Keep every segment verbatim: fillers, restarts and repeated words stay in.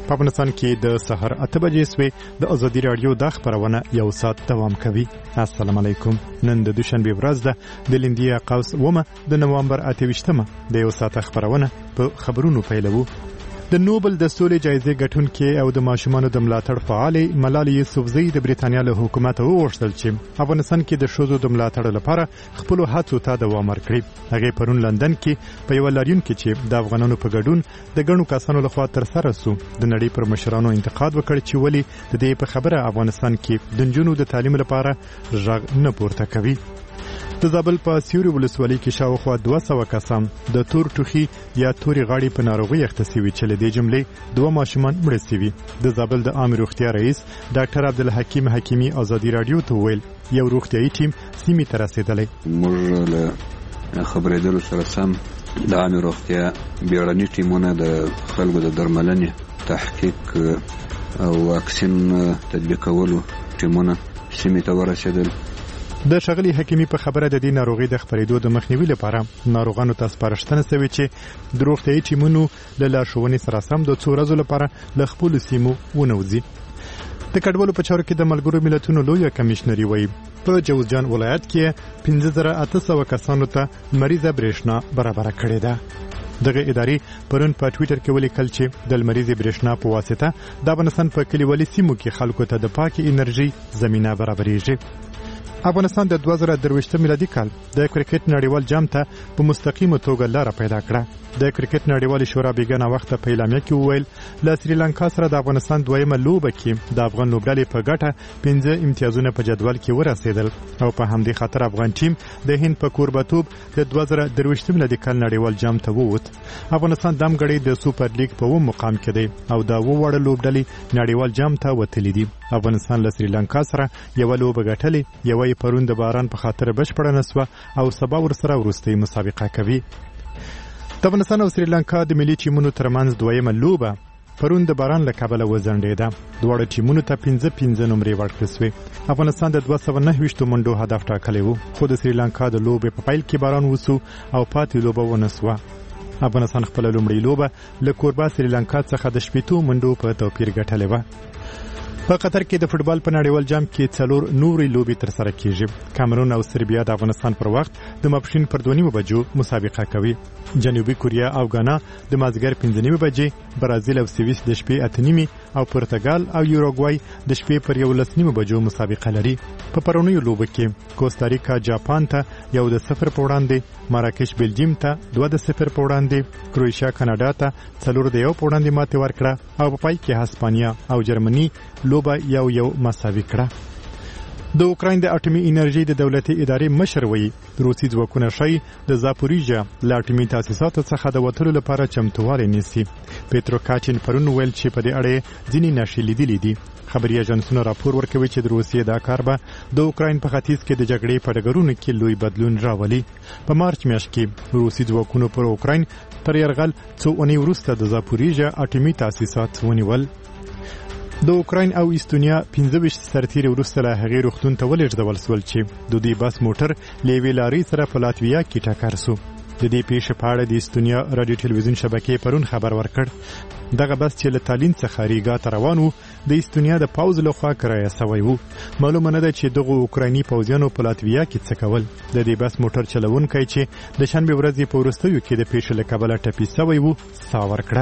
په افغانستان کې د سحر اته بجې سوې د ازادي رادیو د خبرونه یو ساعت دوام کوي. السلام علیکم. نن د دوشنبه ورځ ده د لیندیا قوس ومه د نوامبر اته ویشتمه د یو ساعت خبرونه په خبرونو پیلوو. د نوبل د سولې جایزې ګټونکې او د ماشومانو د ملاتړ فعال ملالي یوسفزۍ د بریتانیا له حکومت وغوښتل چې افغانستان کې د ښځو د ملاتړ لپاره خپل هڅو ته دوام ورکړي. هغه پرون لندن کې په یو لاریون کې چې د افغانانو په ګډون د ګڼو کسانو لخوا تر سره سو د نړۍ پر مشرانو انتقاد وکړ چې ولې د دې په خبره افغانستان کې د نجونو د تعلیم لپاره غږ نه پورته کوي. د زابل په سیوري ولسوالۍ کې شاوخوا دوه سوه کسان د تور ټوخي یا تورې غاړې په ناروغۍ اخته شوي چې له دې جملې دوه ماشومان مړه شوي. د زابل د عامه روغتیا رئیس ډاکټر عبدالحکیم حکیمي ازادي رادیو ته وویل یو روغتیايي ټیم سیمې ته رسېدلی. موږ له خبرېدلو سره سم د عامه روغتیا بیړني ټیمونه د خلکو د درملنې تحقیق او واکسین تطبیقولو ټیمونه سیمې ته ورسېدل. د ښاغلي حکیمي په خبره د دې ناروغۍ د خپرېدو د مخنیوي لپاره ناروغانو ته سپارښتنه شوې چې د روغتیايي ټیمونو له لارښوونې سره سم د څو ورځو لپاره له خپلو سیمو ونوځي. د کډوالو په چارو کې د ملګرو ملتونو لویه کمیشنري وایي په جوزجان ولایت کې پنځه زره اته سوه کسانو ته مریضه برېښنا برابره کړې ده. دغه ادارې پرون په ټویټر کې ولیکل چې د لمریزې برېښنا په واسطه د افغانستان په کلیوالي سیمو کې خلکو ته د پاکې انرژي زمینه برابرېږي. افغانستان د دوه زره درویشتم میلادي کال د کرکټ نړیوال جام ته په مستقیمه توګه لاره پیدا کړه. د کرکټ نړیوالې شورا بیګانه وخت په اعلامیه کې وویل له سریلانکا سره د افغانستان دویمه لوبه کې د افغان لوبډلې په ګټه پنځه امتیازونه په جدول کې ورسېدل او په همدې خاطر افغان ټیم د هند په کوربتوب د دوه زره درویشتم میلادي کال نړیوال جام ته ووت. افغانستان دم غړي د سوپر لیګ په اووم مقام کې دی او د اووه وړ لوبډلې نړیوال جام ته وتلي دي. افغانستان له سریلانکا سره یو لوبه ګټلې یو پرون د باران په خاطر بشپړه نسوه او سبا ورسره وروستۍ مسابقه کوي. د افغانستان او سریلانکا د ملي ټیمونو ترمنځ دویمه لوبه پرون د باران له کبله وځنډېده. دواړه ټیمونو ته پنځه پنځه نمرې ورکړل سوې. افغانستان د دوه سوه نهه ویشتو منډو هدف ټاکلی و خو د سریلانکا د لوبې په پیل کې باران وسو او پاتې لوبه ونسوه. افغانستان خپله لومړۍ لوبه له کوربه سریلانکا څخه د شپېتو منډو په توپیر ګټلې وه. په قطر کې د فوټبال په نړیوال جام کې څلور نورې لوبې ترسره کیږي. کامرون او سربیا د افغانستان پر وخت د ماپښین پر دوه نیمو بجو مسابقه کوي. جنوبي کوریا او غانا د مازدیګر پنځه نیمې بجې، برازیل او سویس د شپې اته نیمې او پرتګال او یوروګوای د شپې پر یولس نیمو بجو مسابقه لري. په پرونیو لوبو کې کوستاریکا جاپان ته یو د صفر په وړاندې، مراکش بلجیم ته دوه د صفر په وړاندې، کروشیا کاناډا ته څلور د یو په وړاندې ماتې ورکړه او په پای کې هسپانیا او جرمني لوبه یو یو مساوي کړه. د اوکراین د اټومي انرژي د دولتي ادارې مشر وایي روسي ځواکونه ښایي د زاپوریژیا له اټومي تاسیساتو څخه د وتلو لپاره چمتووالی نیسي. پیترو کاچین پرون ویل چې په دې اړه ځینې نښې لیدلې دي. خبري اژانسونه راپور ورکوي چې د روسیې دا کار به د اوکراین په ختیځ کې د جګړې په ډګرونو کې لوی بدلون راولي. په مارچ میاشت کې روسي ځواکونو پر اوکراین تر یرغل څو اونۍ وروسته د زاپوریژیا اټومي تاسیسات ونیول. د اوکراین او استونیا پنځه ویشت سرتیري وروسته له هغې روغتون ته ولېږدول سول چې د دوی بس موټر له یوې لارۍ سره په لاتویا کې ټکر سو. د دې پیښې په اړه د استونیا رادیو ټلویزیون شبکې پرون خبر ورکړ. دغه بس چې له تالین څخه ریګا ته روان و د استونیا د پوځ لخوا کرایه سوی و. معلومه نه ده چې دغه اوکرایني پوځیانو په لاتویا کې څه کول. د دې بس موټر چلونکی چې د شنبې ورځې په وروستیو کې د پیښې له کبله ټپي سوی و ساه ورکړه.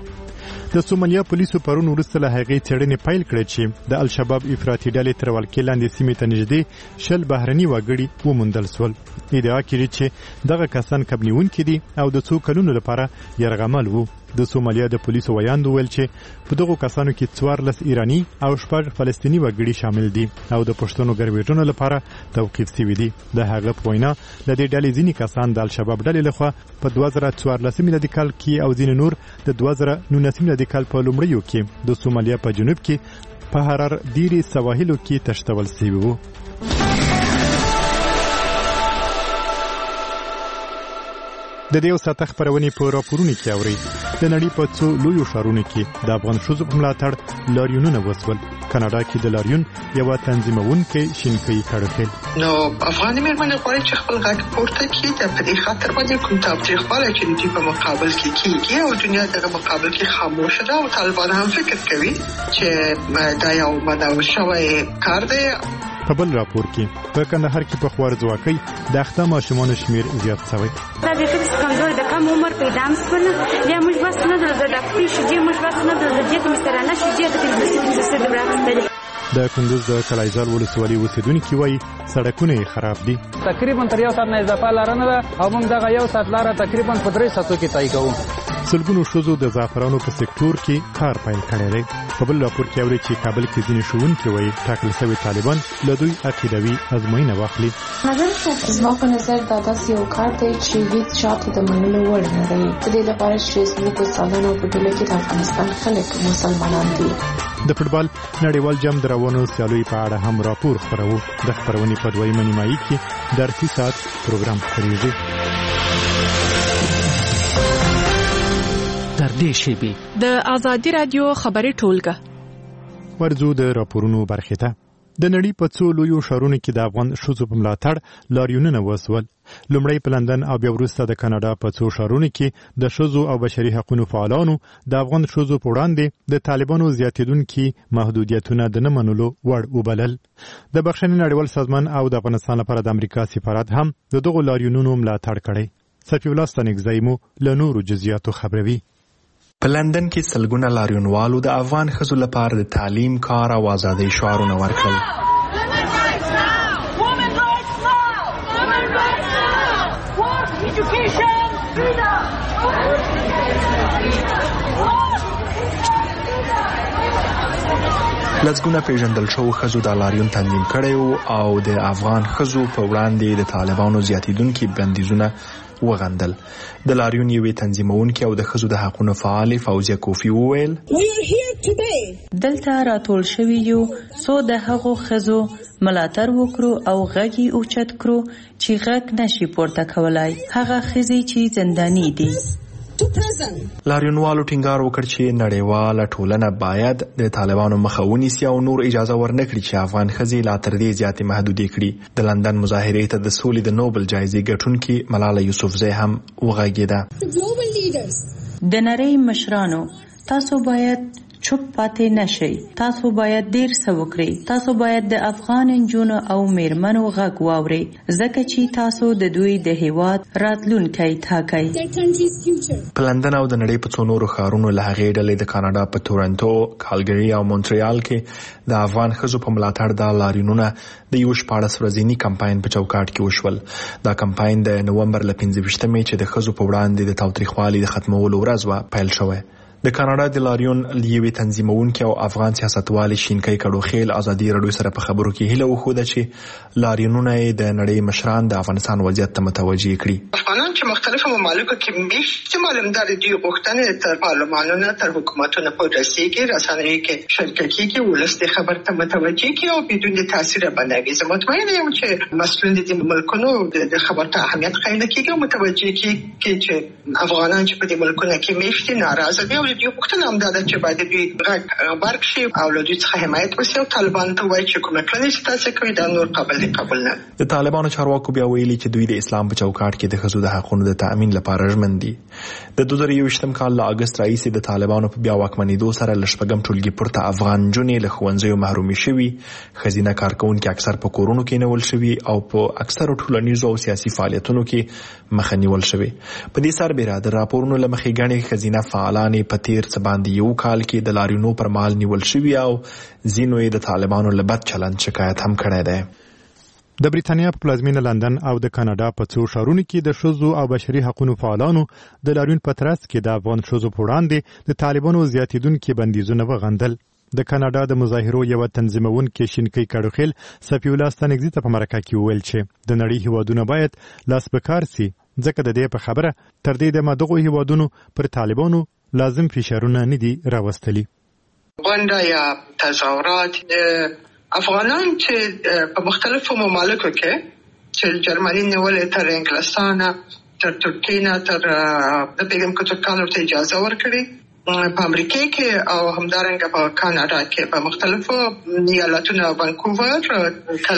د سومالیا پولیسو پرون وروسته له هغې څېړنې پیل کړې چې د الشباب افراطي ډلې تر ولکې لاندې سیمې ته نږدې شل بهرني وګړي وموندل سول. ادعا کېږي چې دغه کسان کب نیونکي دي او د څو کلونو لپاره یرغمل وو. د سومالیا د پولیسو ویاند وویل چې په دغو کسانو کې څوارلس ایراني او شپږ فلسطیني وګړي شامل دي او د پښتنو ګرویږنو لپاره توقیف شوي دي. د هغه په وینا له دې ډلې ځینې کسان د الشباب ډلې لخوا په دوه زره څوارلسم میلادي کال کې او ځینې نور د دوه زره نولسم میلادي کال په لومړیو کې د سومالیا په جنوب کې په حرار ډیرې سواحلو کې تشتول شوي وو. د دې وساته خبرونه په راپورونو کې اوري. د نړۍ په څو لویو ښارونو کې د افغان ښځو په ملاتړ لاریونونه وسول. کاناډا کې د لاریون یو تنظیمونکې شینکي کړخیل نو افغان مېرمنې غواړي چې خپل غږ پورته کړي د په دې خاطر باندې کوم تاوتریخوالی چې د دوی په مقابل کې کېږي او دنیا دغه مقابل کې خاموشه ده او طالبان هم فکر کوي چې دا یو مداوم شوی کار دی. په بل راپور کې په کندهار کې په خوارځواکۍ د اخته ماشومانو شمیر زیات شوی. دا د فکس کمزور د کم عمر پیدا مسونه یا موږ بس نه د ډاکټر شې موږ بس نه د جېت مسترانه شې د تلویزیون د سره برابر د کندوز د کلایزال ولسوالۍ اوسیدونکو وایي سړکونه خراب دي. تقریبا تر یو ساعت نه اضافه لار نه ده او موږ دغه یو ساعت لار تقریبا په درې ساعتو کې طی کوو. سلګونو ښځو د زعفرانو په سکتور کې کار پیل کړی دی. په بل راپور کې اوري چې کابل کې ځینې ښوونکي وایي ټاکل شوي طالبان له دوی عقیدوي ازموینه واخلي. نظر زما په نظر دا داسې یو کار دی چې هیڅ چاته د منلو وړ نه دی. په دې لپاره چې زموږ استادانو په ټوله کې د افغانستان خلک مسلمانان دي. د فوټبال نړیوال جام د روانو سیالیو په اړه هم راپور خپروو. د خپرونې په دویمه نیمایي کې درسي ساعت پروګرام خپریږي. در دې شیبې د آزادي رادیو خبري ټولګه ورځو د راپورونو برخه ته. د نړۍ په څو لویو ښارونو کې د افغان ښځو په ملاتړ لاریونونه وسول. لومړی په لندن او بیا وروسته د کاناډا په څو ښارونو کې د ښځو او بشري حقوقو فعالانو د افغان ښځو په وړاندې د طالبانو زیاتېدونکي محدودیتونه د نه منلو وړ وبلل. د بخښنې نړیوال سازمان او د افغانستان لپاره د امریکا سفارت هم د دغو لاریونونو ملاتړ کړی. صفي الله ستانکزی مو له نورو جزئیاتو خبروي. په لندن کې سلګونه لاریونوالو د افغان ښځو لپاره د تعلیم، کار او ازادۍ شعارونه ورکړل. لسګونه پیژندل شوو ښځو د لاریون تنظیم کړی او د افغان ښځو په وړاندې د طالبانو زیاتېدونکي بندیزونه وغندل. د لاریون یوې تنظیمونکې او د ښځو د حقونو فعالې فوزیه کوفي وویل دلته راټول شوي یو څو د هغو ښځو ملاتړ وکړو او غږ یې اوچت کړو چې غږ نشي پورته کولای، هغه ښځې چې زنداني دي. لاریونوالو ټینګار وکړ چې نړیواله ټولنه باید د طالبانو مخه ونیسي او نور اجازه ورنکړي چې افغان ښځې لا تر دې زیاتې محدودې کړي. د لندن مظاهرې ته د سولې د نوبل جایزې ګټونکې ملاله یوسفزۍ هم وغږېده. د نړۍ مشرانو، تاسو باید چوپ پاتې نشئ. تاسو باید ډیر څه وکړئ. تاسو باید د افغان نجونو او میرمنو غږ واورئ ځکه چې تاسو د دوی د هیواد راتلونکی ټاکئ. په لندن او د نړۍ په څو نورو ښارونو له هغې ډلې د کاناډا په تورنټو، کالګري او مونټریال کې د افغان ښځو په ملاتړ دا لاریونونه د یو شپاړس ورځني کمپاین په چوکاټ کې وشول. دا کمپاین د نومبر له پنځه ویشتمې چې د ښځو په وړاندې د تاوتریخوالي د ختمولو ورځ وه پیل شوی. د کاناډا د لاریون یوې تنظیمونکې او افغان سیاستوالې شینکۍ کډوخیل ازادي راډیو سره په خبرو کې هیله وښوده چې لاریونونه یې د نړۍ مشران د افغانستان وضعیت ته متوجه کړي. افغانان چې مختلفو ممالکو کې میشتي معلومدار دي غوښتنې تر پارلمانونو تر حکومتونو پورې رسېږي، رسنیو کې شرکت کېږي، ولس د خبر ته متوجه کړي او بدون د تاثیر باندې. زه مطمئنه یم چې مسؤلین د ملکونو د خبر ته اهمیت قایل کېږي او متوجه کېږي چې افغانان چې په دې ملکونو کې میشتي ناراضه دي او د غوښتنه هم دا ده چې باید دوی غږ برق شي او له دوی څخه حمایت وشي او طالبانو ته وایي چې کومه کړنې چې تاسو کوي دا نور قابل قبول نه. د طالبانو چارواکو بیا ویلي چې دوی د اسلام په چوکاټ کې د ښځو د حقونو د تأمین لپاره ژمن دي. د دوه زره یوویشتم کال له اګست راهیسې د طالبانو په بیا واکمنېدو سره له شپږم ټولګي پورته افغان نجونې له ښوونځیو محرومې شوي، ښځینه کارکوونکي اکثر په کورونو کې نیول شوي او په اکثرو ټولنیزو او سیاسي فعالیتونو کې مخه نیول شوي. په دې سربېره د راپورونو له مخې ګڼې ښځینه فعالانې په تیر څه باندې یو کال کې د لاریونو پر مهال نیول شوي او ځینو یې د طالبانو له بد چلند شکایت هم کړی دی. د بریتانیا په پلازمینه لندن او د کاناډا په څو ښارونو کې د ښځو او بشري حقوقو فعالانو د لاریون په ترڅ کې د افغان ښځو په وړاندې د طالبانو زیاتېدونکي بندیزونه وغندل. د کاناډا د مظاهرو یو تنظیمونکې شینکۍ کډوخیل صفي الله ستانکزی ته په مرکه کې وویل چې د نړۍ هیوادونه باید لاس په کار سي ځکه د دې په خبره تر دې د دغو هیوادونو پر طالبانو لازم فشارونه نه دي راوستلي. غونډه یا تظاهرات افغانان چې په مختلفو ممالکو کې چې جرمني نیولې تر انګلستان تر ترکیه تر د پیغام کتابونو ته اجازه ورکړي په امریکا کې او همدارنګه په کاناډا کې په مختلفو ایالتونو وانکوور،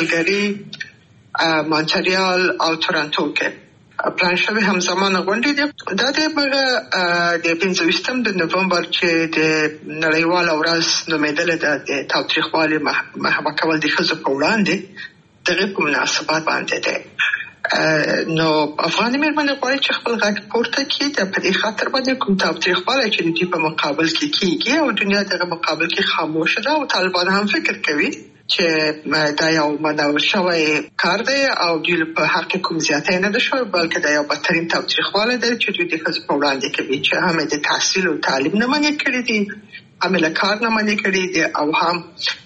کلګری، مونټریال او تورنټو کې پلان شوی همزمانه غونډې دي. دا د هغه د پنځویشتم د نومبر چې د نړیواله ورځ نومېدلې ده د تاوتریخوالي محوه کول د ښځو په وړاندې دغه په مناسبت باندې ده. نو افغاني مېرمنې غواړي چې خپل غږ پورته کړي د په دې خاطر باندې کوم تاوتریخوالی چې د دوی په مقابل کې کېږي او دنیا دغه مقابل کې خاموشه ده او طالبان هم فکر کوي چې دا یو منل شوی کار دی او دوی په حق کوم زیاتی نه ده شوی، بلکې دا یو بدترین تاوتریخوالی دی چې دوی د ښځو په وړاندې کوي چې هم د تحصیل او تعلیم نه منع کړي دي، هم له کار نه منع کړي دي او هم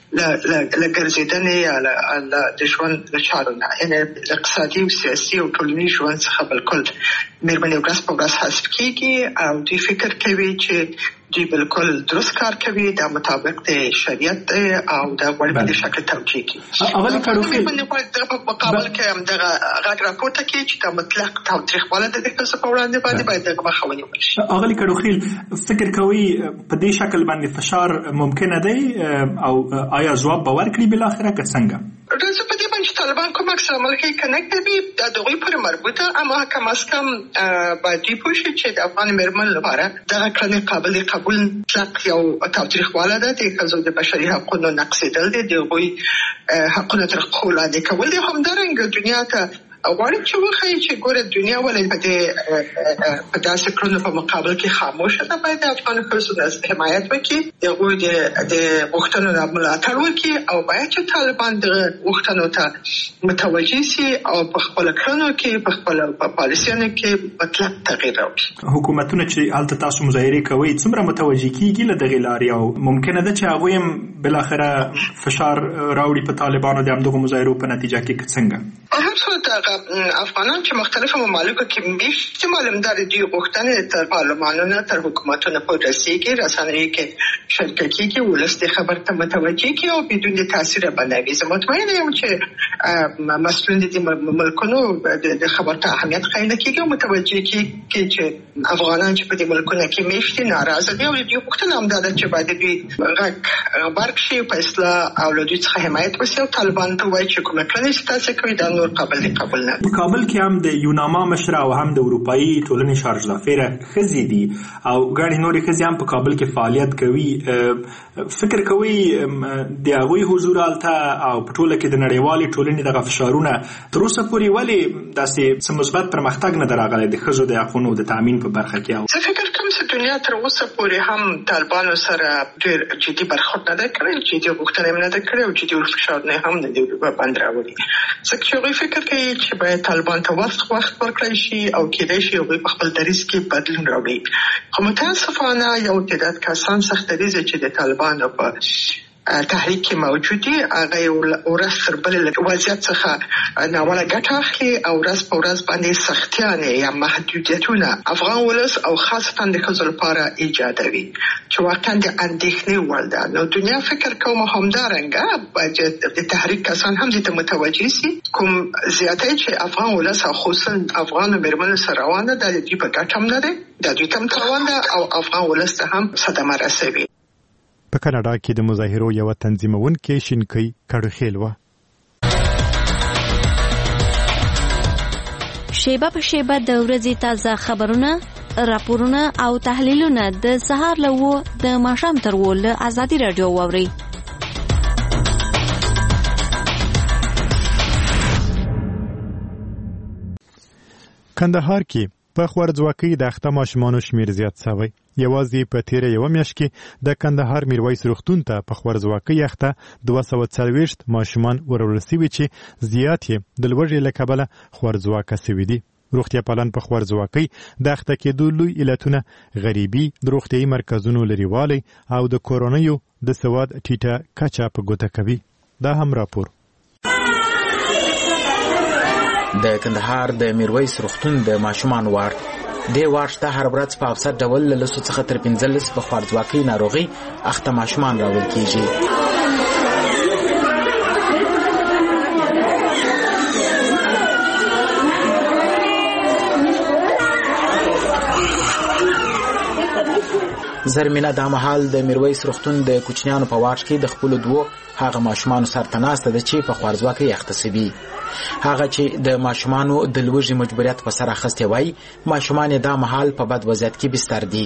له ګرځېدنې یا د ژوند له چارو نه، یعنې اقتصادي او سیاسي او ټولنیز ژوند څخه بالکل مېرمنې ورځ په ورځ حذف کېږي او دوی فکر کوي چې دوی بالکل درست کار کوي، دا مطابق د شریعت دی او دا غواړي په دې شکل توجیه کړي. اول کړو مېرمنې غواړي دغه په مقابل کې هم دغه غږ راپورته کړي چې دا مطلق تاوتریخوالی د ښځو په وړاندې باندې باید دغه مخه ونیول شي. اغلې کړوخیل فکر کوي په دې شکل باندې فشار ممکنه دی او آیا ځواب به ورکړي بالاخره که څنګه؟ زه په دې باندې طالبان کوم عکس العمل کوي که نه کوي دا د هغوی پورې مربوطه، اما کم از کم باید دوی پوه شي چې د افغان مېرمنو لپاره دغه کړنې قابل قبول مطلق یو تاوتریخوالی ده، د ښځو د بشري حقونو نقضېدل دي، د هغوی حقونه تر پښو لاندې کول دي. همدارنګه دنیا ته غواړي چې وښایي چې ګوره دنیا ولې په دې په داسې کړنو په مقابل کې خاموشه ده، باید د افغان ښځو حمایت وکړي، د هغوی د غوښتنو نه ملاتړ وکړي او باید چې طالبان دغه غوښتنو ته متوجه سي او په خپلو کړنو کې په خپلو پالیسیانو کې مطلق تغییر راوړي. حکومتونه چې هلته تاسو مظاهرې کوئ څومره متوجه کېږي له دغې لارې او ممکنه ده چې هغوی هم بالاخره فشار راوړي په طالبانو د همدغو مظاهرو په نتیجه کې که څنګه؟ هر څه افغانان چې مختلفو ممالکو کې میشتي معلومدار دي غوښتنې تر پارلمانونو تر حکومتونو پورې رسېږي، رسنیو کې شریکه کېږي، ولس دې خبر ته متوجه کړي او بدون د تاثیر بنوي. زه مطمئنه یم چې مسؤلین دي ملکونو د خبر ته اهمیت قایل کېږي او متوجه کېږي چې افغانان چې په دې ملکونو کې میشتي ناراضه دي او دوی غوښتنه هم دا ده چې باید دوی غږ غبرګ شي په اصلاح او له دوی څخه حمایت وشي او طالبان ته وایي چې کومه کړنې چې تاسې کوئ دا نور قابل قبول نه. په کابل کې هم د یوناما مشره او هم د اروپایي ټولنې شارژدافیره ښځې دي او ګڼې نورې ښځې هم په کابل کې فعالیت کوي. فکر کوي د هغوی حضور هلته او په ټوله کې د نړیوالې ټولنې دغه فشارونه تر اوسه پورې ولې داسې څه مثبت پرمختګ نه دی راغلی د ښځو د حقونو د تامین په برخه کې؟ زه فکر کوم چې دنیا تر اوسه پورې هم طالبانو سره ډېر جدي برخورد نه دی کړی، جدي غوښتنې هم نه ده کړې او جدي فشارونه هم نه دي باندې راوړي. ځکه چې هغوی فکر کوي چې باید طالبان ته وخت وخت ورکړی شي او کېدای شي هغوی په خپل دریځ کې بدلون راوړي. خو متاسفانه یو تعداد کسان سخت دریځه چې د طالبانو په تحریک کې موجود دي هغه ورځ تر بلې له وضعیت څخه ناوړه ګټه اخلي او ورځ په ورځ باندې سختیانې یا محدودیتونه افغان ولس او خاصتا د ښځو لپاره ایجادوي چې واقعا د اندېښنې وړ ده. نو دنیا فکر کوم همدارنګه باید د تحریک کسان هم دې ته متوجه سي کوم زیاتی چې افغان ولس او خصوصا افغان مېرمنو سره روانه ده د دوی په ګټه هم نه دی، د دوی ته هم تاوان ده او افغان ولس ته هم صدمه رسوي. په کاناډا کې د مظاهرو یو تنظیمونکې شینکۍ کړوخیل و. شیبه په شیبه د ورځې تازه خبرونه، راپورونه او تحلیلونه د سهار له و د ماښام تر و له ازادي راډیو واورئ. کندهار کې په خوارځواکۍ د اخته ماشومانو شمیر زیات شوی. یوازې په تیره یوه میاشت کې د کندهار میرویس روغتون ته په خوارځواکۍ اخته دوه سوه څلوېښت ماشومان وروړل شوي چې زیات یې د لوږې له کبله خوارځواکه شوي دي. روغتیا پالان په خوارځواکۍ د اخته کېدو لوی علتونه غریبي، د روغتیایي مرکزونو لرېوالی او د کورنیو د سواد ټیټه کچه په ګوته کوي. دا هم راپور. د کندهار د میرویس روغتون د ماشومان وارډ دې وارډ ته هر ورځ په اوسط ډول له لسو څخه تر پنځلس په خوارځواکۍ ناروغۍ اخته ماشومان راوړل کېږي. زرمینه دا مهال د میرویس روغتون د کوچنیانو په واټ کې د خپلو دوو هغه ماشومانو سره ناسته ده چې په خوارځواکۍ اختصوي. هغه چې د ماشومانو د لوږې مجبوریت په سر اخیستی وای، ماشومان دا مهال په بد وضعیت کې بستر دي.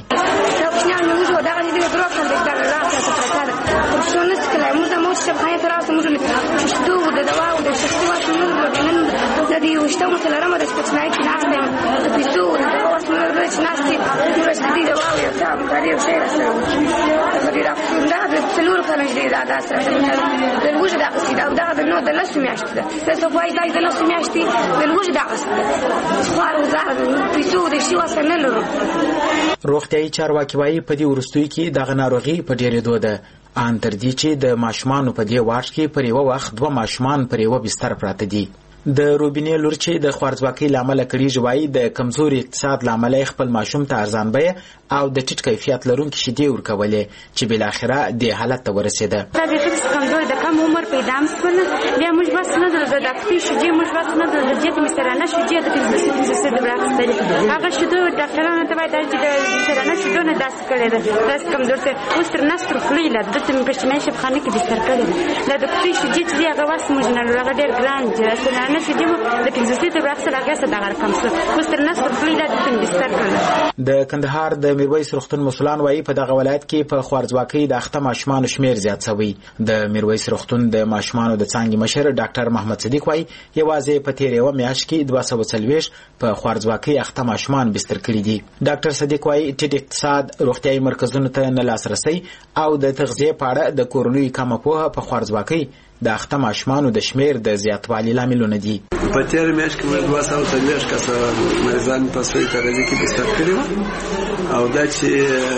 روغتیايي چارواکي وایي په دې وروستیو کې دغه ناروغي په ډېرېدو ده، ان تر دې چې د ماشومانو په دې واټ کې پر یوه وخت دوه ماشومان پر یوه بستر پراته دي. د روبینې لور چې د خوارځواکۍ له امله کړېږي وایي د کمزوري اقتصاد له امله خپل ماشوم ته ارزان بیه او د ټیټ کیفیت لرونکي شیدې ورکولې چې بالاخره دې حالت ته ورسېده. کمزوري د کم عمر پیدا شول، بیا موږ بس نه درلوده د اخفي شیدې موږ بس نه درلوده جدي مسترانه شیدې د پنځه سوه راخیستلې. هغه شیدو ډاکټرانو ته وایي چې د مسترانه شیدو نه داسې کړې ده، داسې کمزورتیا اوس تر نس تر خولې له دلته مې په اجتماعي شفاخانه کې بستر کړې ده. دا د اخفي شیدې چې دي هغه وس موږ نه لرو، هغه ډېر ګران دي. مسترانه شیدې مو د پنځه سوه راخیستل، هغه څه دغه رقم شو، اوس تر نس تر خولې له دلته مې بستر کړل. د کندهار د میرویس روغتون مسؤلان وایي په دغه ولایت کې په خوارځواکۍ د اخته ماشومانو شمیر زیات شوی. د میرویس روغتون د ماشومانو د څانګې مشر ډاکټر محمد صدیق وایي یوازې په تېره یوه میاشت کې دوه سوه څلوېښت په خوارځواکۍ اخته ماشومان بستر کړي دي. ډاکټر صدیق وایي ټیټ اقتصاد، روغتیايي مرکزونو ته نه لاسرسی او د تغذیې په اړه د کورنیو کمه پوهه په خوارځواکۍ د اخته ماشومانو د شمیر د زیاتوالي لاملونه دي. په تېره میاشت کې موږ دوه سوه څلوېښت کسه مریضان په سوی تغذیې کې بستر کړي وو، او دا چې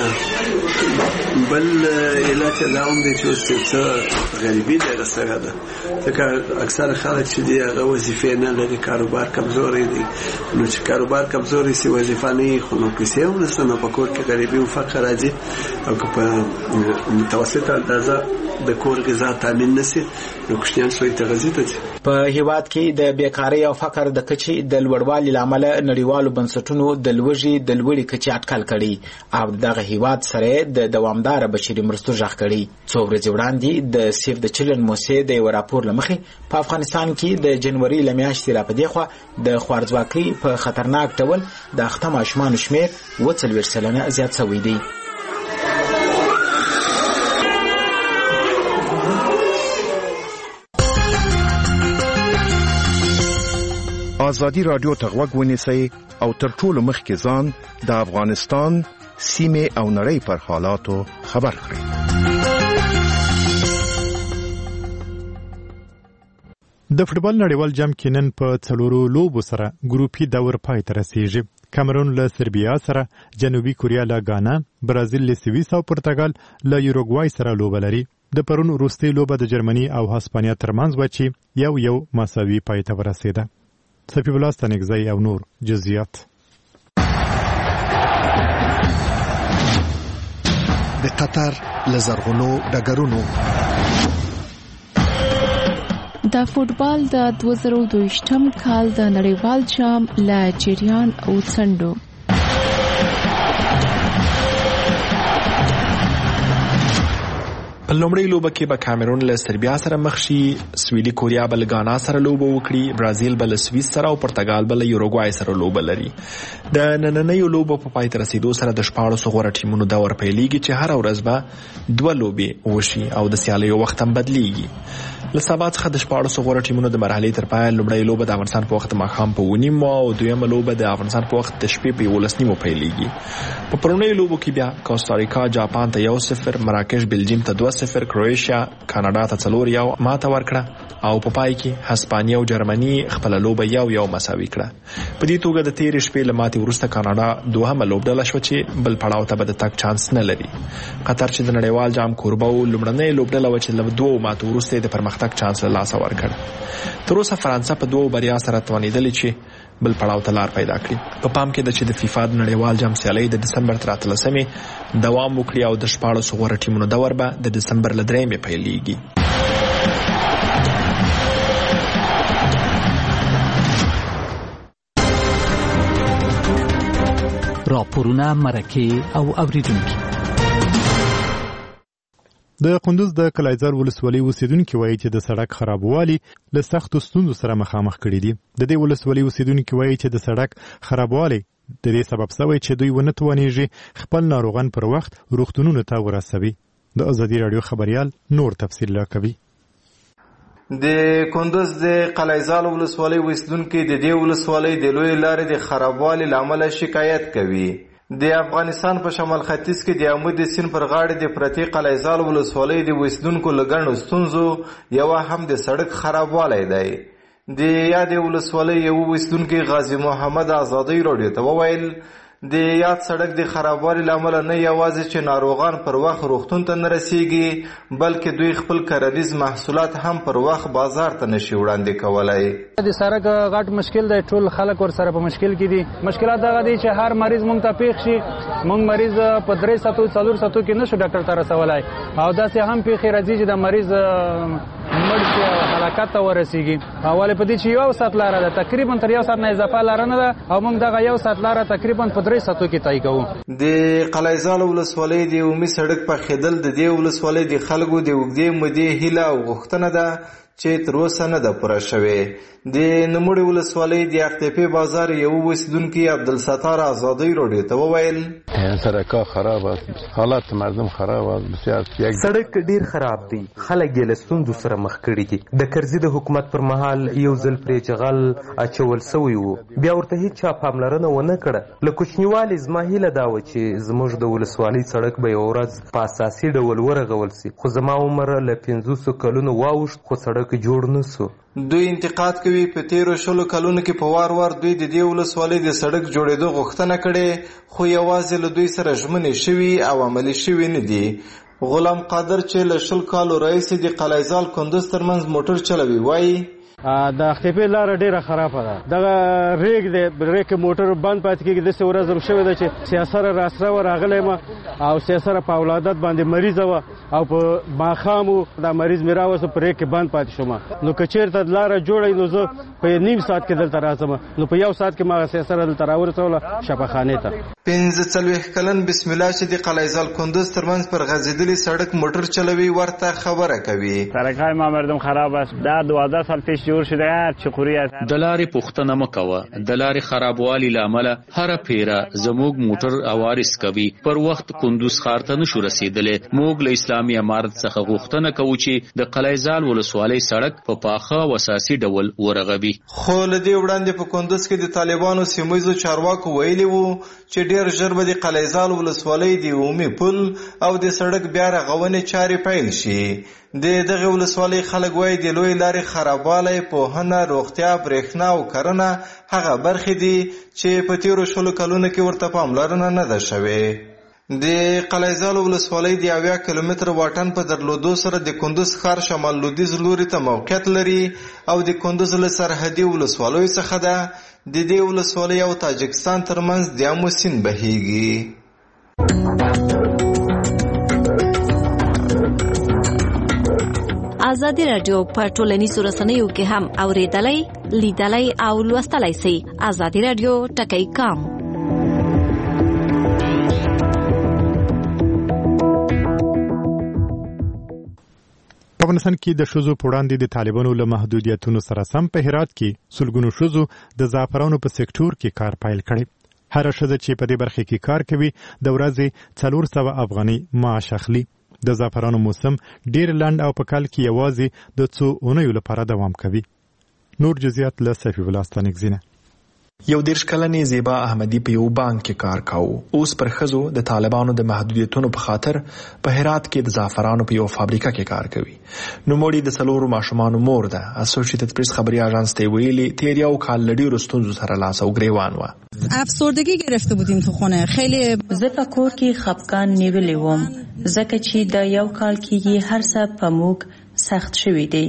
بل علت دا هم دی چې اوس څه غریبي ډېره سوې ده، ځکه اکثره خلک چې دي هغه وظیفې نه لري، کاروبار کمزوری دی. نو چې کاروبار کمزوری سي، وظیفه نه وي، خو نو پیسې هم نشته، نو په کور کې غریبي او فقر راځي. او که په متوسطه اندازه د کور غذا تامین نشي، نو کوچنیان سوی تغذیې ته ځي. په هیواد کې د بیکارۍ او فقر د کچې د لوړوالي له امله نړیوالو بنسټونو د لوږې د لوړې کچې اټکل کړي او دغه هیواد سره د دوامداره بشري مرستو غږ کړي. څو ورځې وړاندې د سیف د چلن موسسې د یو راپور له مخې په افغانستان کې د جنوري له میاشتې را په دې خوا د خوارځواکۍ په خطرناک ډول د اخته ماشومانو شمېر اووه څلوېښت سلنه زیات شوی دی. ازادي رادیو ته غوږ ونیسئ او تر ټولو مخکې ځان د افغانستان سیمې او نړۍ پر حالاتو خبر کړئ. د فوټبال نړیوال جام کې نن په څلورو لوبو سره ګروپي دور پای ته رسیږي. کامرون له سربیا سره، جنوبي کوریا له غانا، برازیل له سویس او پرتګال له یوروګوای سره لوبه لري. د پرون وروستۍ لوبه د جرمني او هسپانیا ترمنځ و چې یو یو مساوي پای ته ورسېده. صفی الله ستانکزی او نور جزئیات. د قطر لزرغونو ډګرونو د فوټبال د دوه زره دویشتم کال د نړیوال جام له جریان او څنډو په لومړۍ لوبه کې به کامرون له سربیا سره مخ شي، سویلي کوریا به له غانا سره لوبه وکړي، برازیل به له سویس سره او پرتګال به له یوروګوای سره لوبه لري. د نننیو لوبو په پای ته رسیدو سره د شپاړسو غوره ټیمونو دور پیلېږي چې هره ورځ به دوه لوبې وشي او د سیالیو وخت هم بدلیږي. له سبا څخه د شپاړسو غوره ټیمونو د مرحلې تر پایه لومړۍ لوبه د افغانستان په وخت ماښام په اوه نیمو او دویمه لوبه د افغانستان په وخت د شپې په یولس نیمو پیلېږي. په پرونیو لوبو کې بیا کوستاریکا جاپان ته یو صفر، مراکش بلجیم ته دوه صفر، کروشیا کاناډا ته څلور یو ماته ورکړه او په پای کې هسپانیا او جرمني خپل لوبه یو یو مساوي کړه. په دې توګه د تیرې شپې له ماتې وروسته کاناډا دوهمه لوبډله شوه چې بل پړاو ته به د تګ چانس نه لري. قطر چې د نړیوال جام کوربه و لومړنۍ لوبډله وه چې له دوو ماتو وروسته د پرمختګ چانس له لاسه ورکړ. تر اوسه فرانسه په دوو بریا سره توانېدلې چې بل پړاو ته لار پیدا کړي. په پام کې ده چې د فیفا د نړیوال جام سیالۍ د دسمبر تر اتلسمې دوام وکړي او د شپاړسو غوره ټیمونو دور به د دسمبر له درېیمې پیلېږي. راپورونه، مرکې او اوریدونکي د قندوز د کلایزال ولسوالۍ اوسیدونکي وایي چې د سړک خرابوالي له سختو ستونزو سره مخامخ کړي دي. د دې ولسوالۍ اوسیدونکي وایي چې د سړک خرابوالی د دې سبب شوی چې دوی ونه توانیږي خپل ناروغان پر وخت روغتونونو ته ورسوي. د ازادي راډیو خبريال نور تفصیل راکوي. د کندوز د قلعهزال ولسوالۍ اوسیدونکي د دې ولسوالۍ د لوی لارې د خرابوالي له امله شکایت کوي. د افغانستان په شمال ختیځ کې د عمود سیند پر غاړه د پرتې قلعهزال ولسوالۍ د اوسیدونکو له ګڼو ستونزو یوه هم د سړک خرابوالی دی. د یادې ولسوالۍ یو اوسیدونکي غازي محمد ازادۍ راډیو ته وویل د یاد سړک د خرابوالي له امله نه یوازې چې ناروغان پر وخت روغتون ته نه رسیږي بلکې دوی خپل کرنیز محصولات هم پر وخت بازار ته نشي وړاندې کولی. د سړک غټ مشکل دی، ټول خلک ورسره په مشکل کې دي. مشکلات دغه دی چې هر مریض مونږ ته پیښ شي، مونږ مریض په درې ساعتو څلور ساعتو کې نشو ډاکټر ته رسولی، او داسې هم پیښې راځي چې د مریض مړ شي او هلاکت ته ورسیږي. ولې په دې چې یو ساعت لاره ده، تقریبا تر یو ساعت نه اضافه لاره نه ده، او موږ دغه یو ساعت لاره تقریبا په درې ساعتو کې طی کوو. د قلعهزال ولسوالۍ د عمومي سړک پخېدل د دې ولسوالۍ د خلکو د اوږدې مودې هیله او غوښتنه ده چې تر اوسه نه ده پوره شوې. د نوموړې ولسوالۍ د اختیپې بازار یو اوسیدونکي عبدالستار ازادۍ راډیو ته وویل سړکا خراب است، حالات مردم خراب است، بسیار سړک ډیر خراب دی، خلک یې له ستونزو سره مخ کړي دي. د کرزي د حکومت پر مهال یو ځل پرې جغل اچول سوی و، بیا ورته هیڅ چا پاملرنه ونه کړه. له کوچنیوالي زما هیله دا وه چې زموږ د ولسوالۍ سړک به یوه ورځ په اساسي ډول ورغول سي، خو زما عمر له پنځوسو کلونو واوښت خو سړک جوړ نه سو. دوی انتقاد کوي په تیرو شلو کلونو کې په وار وار دوی د دې ولسوالۍ د سړک جوړېدو غوښتنه کړې، خو یوازې له دوی سره ژمنې شوي او عملي شوي نه دي. غلام قادر چې له شل کالو راهیسې د قلعهزال کندوز ترمنځ موټر چلوي وایي د اختیپې لاره ډیره خرابه ده. دغه ریګ دی، ریګ کې موټر بند پاتې کېږي. داسې ورځ هم شوې ده چې سیاسره راسره وه راغلی یم او سیاسره په اولادت باندې مریضه وه او په ماښام دا مریض مې راوسته په ریګ کې بند پاتې شوم. نو که چېرته لاره جوړه نو زه په نیم ساعت کې دلته راځم، نو په یو ساعت کې ما هغه سیاسره دلته راورسوله شفاخانې ته. پنځه څلوېښت کلن بسم الله چې د قلعهزال کندوز ترمنځ پر غځېدلي سړک موټر چلوي ورته خبره کوي. سړکهای ما مردم خراب است، دا دوازده سال پیش جوړ شده چې خوري د لارې پوښتنه مه کوه. د لارې خرابوالي له امله هره پیره زموږ موټر اوارس کوي، پر وخت کندوز ښار ته نشو رسېدلی. موږ له اسلامي امارت څخه غوښتنه کوو چې د قلعهزال ولسوالۍ سړک په پاخه او اساسي ډول ورغوي. خو له دې وړاندې په کندوز کې د طالبانو سیمه چارواکو ویلي وو چې ډېر ژر به د قلعهزال ولسوالۍ د عمومي پل او د سړک بیا رغونې چارې پیل شي. د دغه ولسوالۍ خلک وایي د لوی لارې خرابوالی، پوهنه، روغتیا، برېښنا او کرنه هغه برخې دي چې په تیرو شلو کلونو کې ورته پاملرنه نه ده شوې. د قلعهزال ولسوالۍ د اویا کیلومتره واټن په درلودو سره د کندوز ښار شمال لویدیځ لوري ته موقعیت لري او د کندوز له سرحدي ولسوالیو څخه ده. د دې ولسوالۍ او تاجکستان ترمنځ د امو سیند بهیږي. ازادي راډیو په ټولنیزو رسنیو کې هم اوریدلای، لیدلای او لوستلای شئ. ازادي راډیو ټکی کام. په افغانستان کې د ښځو په وړاندې د طالبانو له محدودیتونو سره سم په هرات کې سلګونو ښځو د زعفرانو په سکتور کې کار پیل کړی. هر ښځه چې په دې برخه کې کار کوي د ورځې څلور سوه افغانۍ معاش اخلي. د زعفرانو موسم ډیر لنډ او په کال کې یوازې د څو اونیو لپاره دوام کوي. نور جزئیات له صفی الله ستانکزینه. یو دیرش کلنې زیبا احمدی په یو بانک کې کار کاوه. اوس پر ښځو د طالبانو د محدودیتونو په خاطر په هرات کې د زعفرانو په یو فابریکه کې کار کوي. نوموړې د څلورو ماشومانو مور ده. اسوسییټډ پریس خبري اژانس ته ویلي تیر یو کال له ډیرو ستونزو سره لاس او ګریوان و. افسردگی گرفته بودیم تو خونه. خیلی زه په کور کې خپګان نیولې وم ځکه چې د یو کال کې هر څه په موږ سخت شوی دی.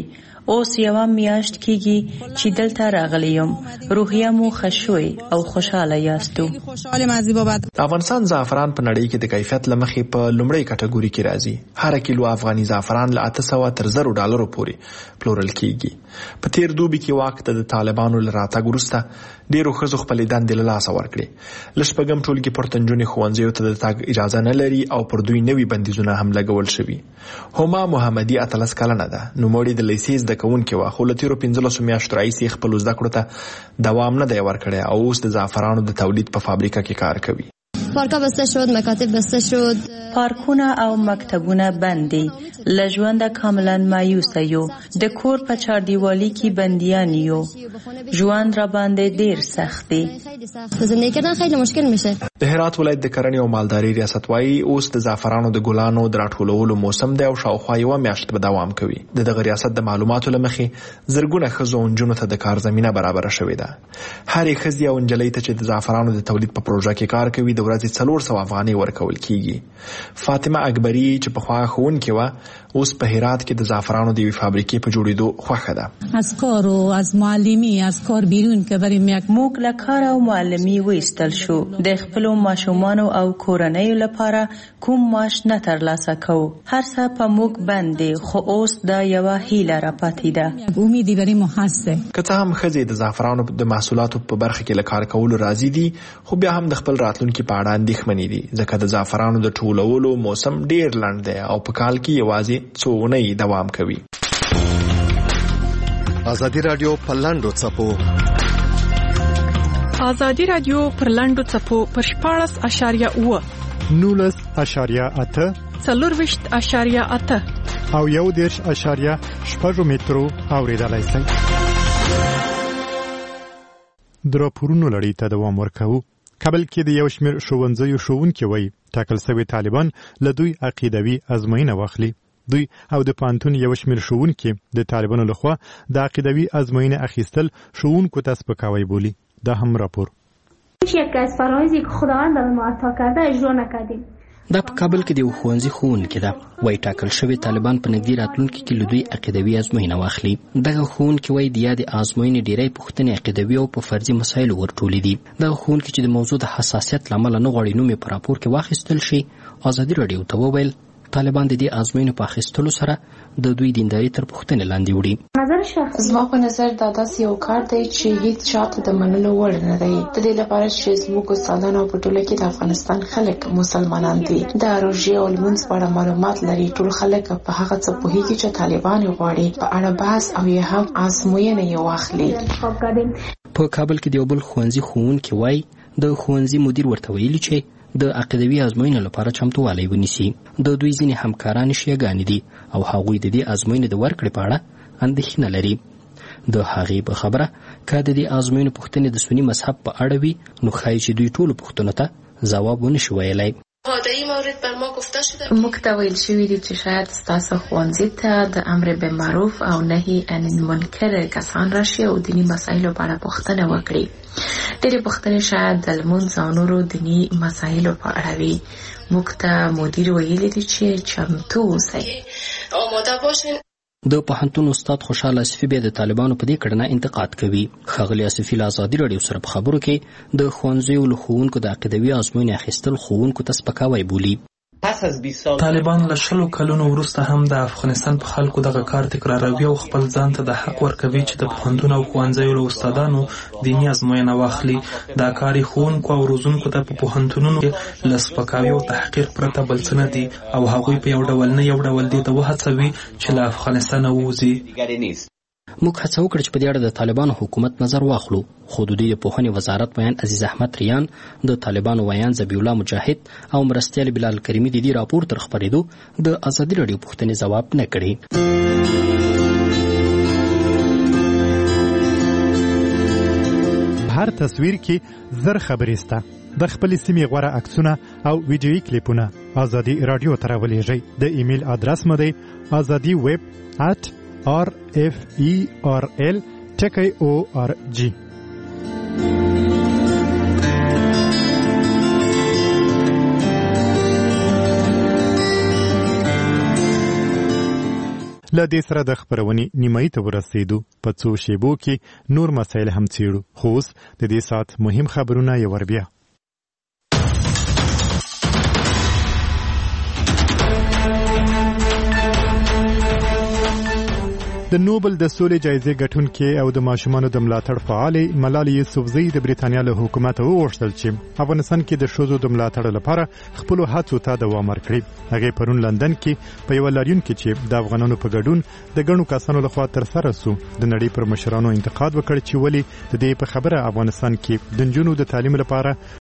اوس یوه میاشت کیږي چې دلته راغلی یم. روحیه مو ښه شوې او خوشحاله یاستو. افغانستان زعفران په نړۍ کې د کیفیت له مخې په لومړۍ کټګوري کې راځي. هر کیلو افغاني زعفران له اته سوه تر زرو ډالرو پورې پلورل کیږي. په تیر دوبي کې واک ته د طالبانو له راتګ وروسته ډیرو ښځو خپلې دندې له لاسه ورکړې. له شپږم ټولګي پورته نجونې ښوونځیو ته د تګ اجازه نه لري او پر دوی نوي بندیزونه هم لګول شوي. هما محمدي اتلس کلنه ده. نوموړې د لیسې زده کوونکې وه، خو له تیرو پنځلسو میاشتو راهیسې خپلو زده کړو ته دوام نه دی ورکړی او اوس د زعفرانو د تولید په فابریکه کې کار کوي. پارکا بسته شد، مکاتب بسته شد. پارکونه او مکتبونه بند دي. له ژونده کاملا مایوسه یو. د کور په چاردیوالي کې بندیان یو. ژوند را باندې ډیر سخت دی. زندگی کردن خیلی مشکل میشه. د هرات ولایت د کرنې او مالدارۍ ریاست وايي اوس د زعفرانو د ګلانو د راټولولو موسم دی او شاوخوا یوه میاشت به دوام کوي. د دغه ریاست د معلوماتو له مخې زرګونه ښځو او نجونو ته د کار زمینه برابره شوې ده. هرې ښځې او نجلۍ ته چې د زعفرانو د تولید په پروژه کې کار کوي د ورځې څلور سوه افغانۍ ورکول کیږي. فاطمه اکبری چې پخوا ښوونکې وه اوس په هرات کې د زعفرانو د یوې فابریکې په جوړېدو خوښه ده. از کار و از معلمی از کار بیرون که بریم یک موږ له کار او معلمي وایستل شو. د خپلو ماشومانو او کورنیو لپاره کوم معاش نه ترلاسه کوو. هر څه په موږ بند دی، خو اوس دا یوه هیله راپاتې ده. امیدی بریم هسته. که څه هم ښځې د زعفرانو د محصولاتو په برخه کې له کار کولو راضي دي، خو بیا هم د خپل راتلونکي په اړه اندېښمنې دي، ځکه د زعفرانو د ټولولو موسم ډیر لنډ دی او په کال کې یوازې څو اونۍ دوام کوي. ازادي رادیو په لاندو څپو ازادي رادیو پر لاندو څپو پر شپاړس اشاریه اوه نولس اشاریه اته څلورویشت اشاریه اته او یو دېرش اشاریه شپږ مترو اورېدلای شئ. د راپورونو لړۍ ته دوام ورکوو. کابل کې د یو شمېر ښوونځیو ښوونکي وایي ټاکل شوي طالبان له دوی عقیدوي ازموینه واخلي. دوی او د پوهنتون یو شمېر ښوونکي د طالبانو لخوا د عقیدوي ازموینه اخیستل ښوونکو ته سپکاوی بولي. دا هم راپور. یکی از فرایضی که خداوند به ما عطا کرده اجرا نکردیم. دا په کابل کې د یو ښوونځي ښوونکی ده. وایي ټاکل شوي طالبان په نږدې راتلونکي کې له دوی عقیدوي ازموینه واخلي. دغه ښوونکی وایي د یادې ازموینې ډېری پوښتنې عقیدوي او په فرضي مسایلو ورټولې دي. دغه ښوونکی چې د موضوع د حساسیت له امله نه غواړي نوم یې په راپور کې واخیستل شي، ازادي راډیو ته وویل طالبان د دې ازموینو په اخیستلو سره د دوی دینداري تر پوښتنې لاندې وړي. زما په نظر دا داسې یو کار دی چې هیڅ چاته د منلو وړ نه دی. د دې لپاره چې زموږ استادان او په ټوله کې د افغانستان خلک مسلمانان دي، د روژې او لمونځ په اړه معلومات لري. ټول خلک په هغه څه پوهېږي چې طالبان یې غواړي، په اړه بحث او یا هم ازموینه یې واخلي. په کابل کې د یو بل ښوونځي ښوونکی وایي د ښوونځي مدیر ورته ویلي چې د عقیدوي ازموینې لپاره چمتووالی ونیسي. د دوی ځینې همکاران شیعهګانې دي او هغوی د دې ازموینې د ورکړې په اړه اندېښنه لري. د هغې په خبره که د دې ازموینې پوښتنې د سني مذهب په اړه وي نو ښایي چې دوی ټولو پوښتنو ته ځواب ونه شي ویلی. موږ ته ویل شوي دي چې شاید ستاسو ښوونځي ته د امر بالمعروف او نهي عن المنکر کسان راشي او دیني مسایلو په اړه پوښتنه وکړي. ډېرې پوښتنې شاید د لمونځ او نورو دیني مسایلو په اړه وي. موږ ته مدیر ویلي دي چې چمتو اوسئ. د پوهنتون استاد خوشحال آصفي بیا د طالبانو په دې کړنه انتقاد کوي. ښاغلي آصفي له ازادي راډیو سره په خبرو کې د ښوونځیو له ښوونکو د عقیدوي ازموینې اخیستل ښوونکو ته سپکاوی بولي. طالبان له شلو کلونو وروسته هم د افغانستان په خلکو دغه کار تکراروي او خپل ځان ته د حق ورکوي چې د پوهنتون او ښوونځیو له استادانو دیني ازموینه واخلي. دا کار یې ښوونکو او روزونکو ته په پوهنتونونو کې له سپکاوي او تحقیر پرته بل څه نه دي او هغوی په یو ډول نه یو ډول دې ته وهڅوي چې له افغانستانه ووځي. موږ هڅه وکړه چې په دې اړه د طالبانو حکومت نظر واخلو، خو د دوی د پوهنې وزارت ویان عزیز احمد ریان، د طالبانو ویان ذبیح الله مجاهد او مرستیال بلال کریمي د دې راپور تر خپرېدو د ازادي راډیو پوښتنې ځواب نه کړي. هر تصویر کې زر خبرې سته. د خپل سیمې غوره عکسونه او ویډیویي کلیپونه ازادي راډیو ته راولېږئ. د ایمیل ادرس مو دی ازادي ویب ات آر اف ای آر ال ټکی او آر جی. له دې سره د خبرونې نیمایي ته ورسېدو. په څو شیبو کې نور مسایل هم څېړو، خو اوس د دې ساعت مهم خبرونه یو ور بیا. د نوبل د سولې جایزې ګټونکې او د ماشومانو د ملاتړ فعالې ملالۍ یوسفزۍ د برېټانیا له حکومت وغوښتل چې افغانستان کې د ښځو د ملاتړ لپاره خپلو هڅو ته دوام ورکړي. هغې پرون لندن کې په یوه لاریون کې چې د افغانانو په ګډون د ګڼو کسانو لخوا ترسره سو د نړۍ پر مشرانو انتقاد وکړ چې ولې د دې په خبره افغانستان کې د نجونو د تعلیم لپاره